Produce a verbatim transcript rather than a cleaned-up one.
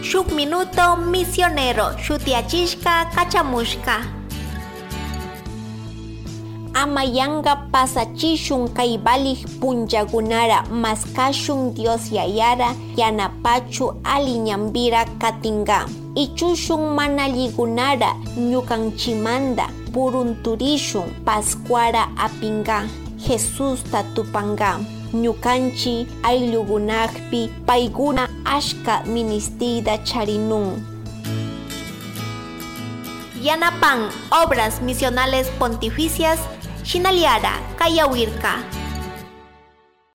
shuk minuto misionero shutiachishka kachamushka. Amayanga pasachishun kay balik punllagunara maskashun Dios yayara yanapachu aliñambira katinga. Ichushun manalligunara ñukanchimanda purunturishun Pascuara apinga Jesus tatupanga. Ñukanchi ayllugunakpi payguna ashka ministida charinun. Yanapan Obras Misionales Pontificias Shinaliara Kayawirka.